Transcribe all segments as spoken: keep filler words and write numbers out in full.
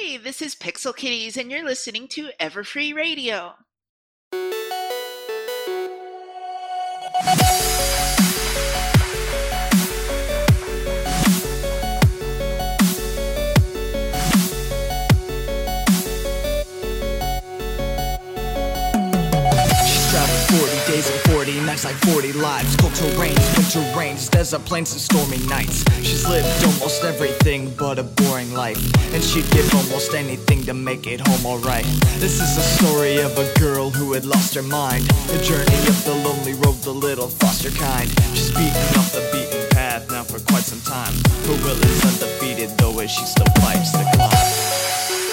This is Pixel Kitties, and you're listening to Everfree Radio. forty days and forty nights, like forty lives. Cold terrains, winter rains, desert plains and stormy nights. She's lived almost everything but a boring life, and she'd give almost anything to make it home alright. This is a story of a girl who had lost her mind, the journey of the lonely road, the little foster kind. She's beaten off the beaten path now for quite some time. Her will is undefeated though, as she still fights the climb.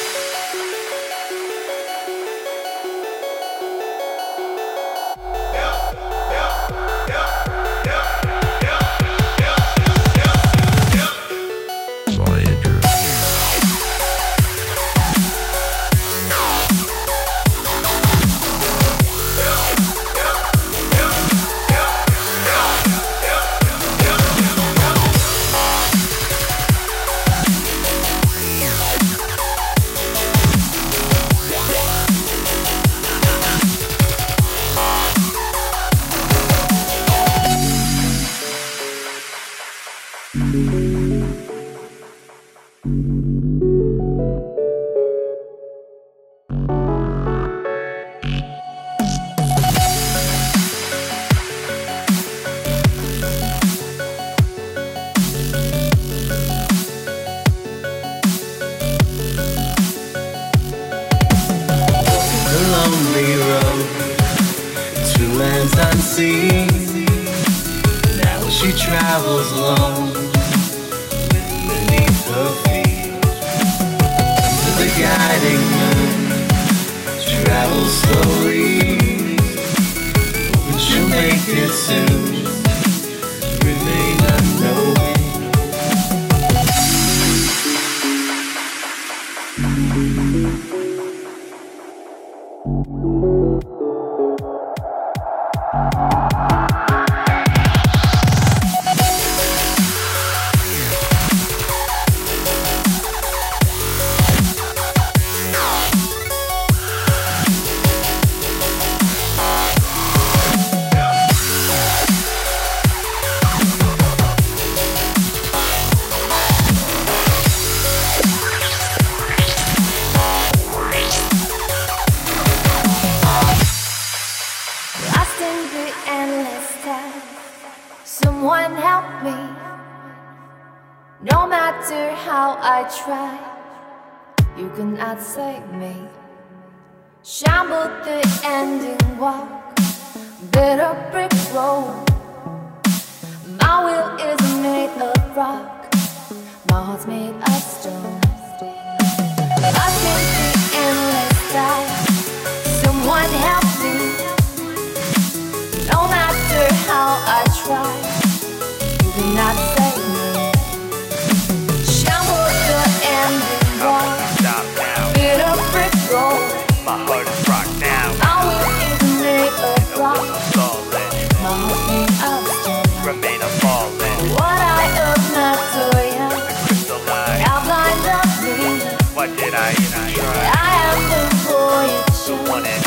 Now she travels alone beneath her feet. Under the guiding moon, travels slowly, hoping she'll make it soon, remain unknown. Try, you cannot save me. Shambled the ending walk, bitter brick road. My will is made of rock, my heart's made of stone. Lost in the endless tide, someone help me. No matter how I try, you cannot save me. My heart is rocked now. My will is made of rock. My heart's made of stone. Remain a falling. What I am not to you. The crystalline. Now blind of me. What did I even try? I am the boy you The one and